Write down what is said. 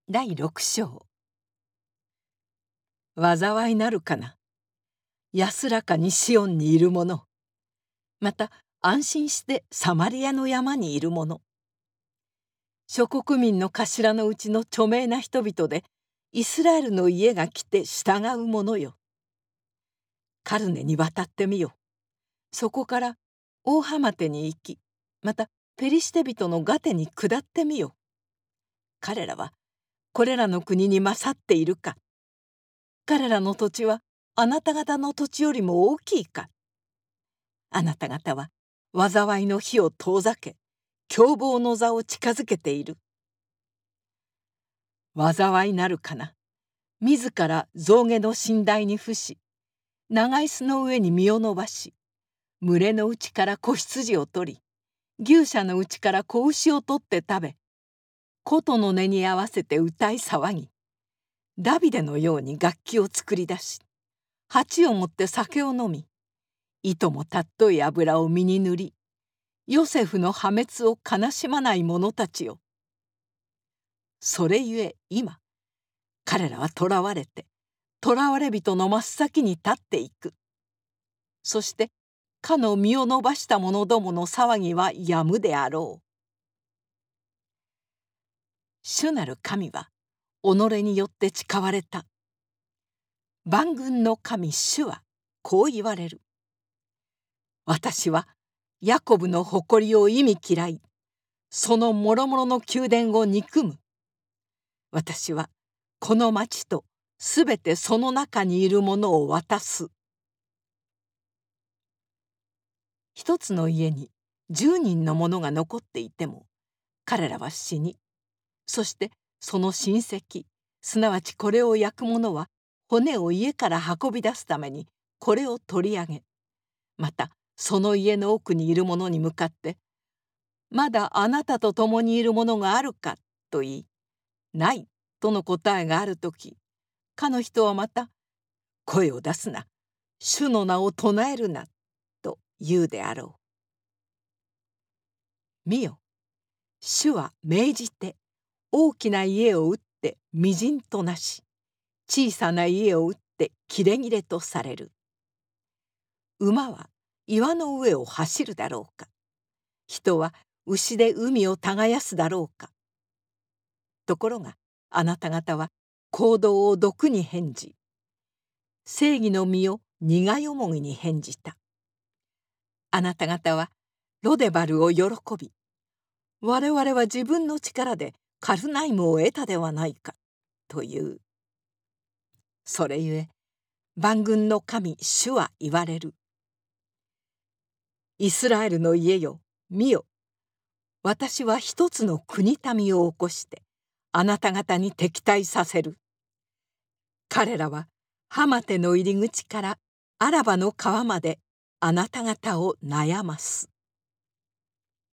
第6章。災いなるかな。安らかにシオンにいる者、また安心してサマリアの山にいる者、諸国民の頭のうちの著名な人々でイスラエルの家が来て従う者よ。カルネに渡ってみよ。そこから大ハマテに行き、またペリシテ人のガテに下ってみよ。彼らはこれらの国に勝っているか。彼らの土地はあなた方の土地よりも大きいか。あなた方は災いの火を遠ざけ、凶暴の座を近づけている。災いなるかな。自ら象牙の寝台に伏し、長椅子の上に身を伸ばし、群れのうちから子羊を取り、牛舎のうちから子牛を取って食べ、琴の音に合わせて歌い騒ぎ、ダビデのように楽器を作り出し、鉢を持って酒を飲み、いともたっとい油を身に塗り、ヨセフの破滅を悲しまない者たちよ。それゆえ今、彼らは囚われて、囚われ人の真っ先に立っていく。そして、かの身を伸ばした者どもの騒ぎはやむであろう。主なる神は、己によって誓われた。万軍の神主はこう言われる。私はヤコブの誇りを忌み嫌い、そのもろもろの宮殿を憎む。私はこの町とすべてその中にいるものを渡す。一つの家に10人の者が残っていても、彼らは死に、そしてその親戚、すなわちこれを焼く者は骨を家から運び出すためにこれを取り上げ、またその家の奥にいる者に向かって、まだあなたと共にいる者があるかと言い、ないとの答えがあるとき、かの人はまた、声を出すな、主の名を唱えるな、と言うであろう。見よ、主は命じて、大きな家を打ってみじんとなし、小さな家を打って切れ切れとされる。馬は岩の上を走るだろうか。人は牛で海を耕すだろうか。ところがあなた方は行動を毒に変じ、正義の実を苦よもぎに変じた。あなた方はロデバルを喜び、我々は自分の力でカルナイムを得たではないかという。それゆえ万軍の神主は言われる。イスラエルの家よ、見よ。私は一つの国民を起こしてあなた方に敵対させる。彼らはハマテの入り口からアラバの川まであなた方を悩ます。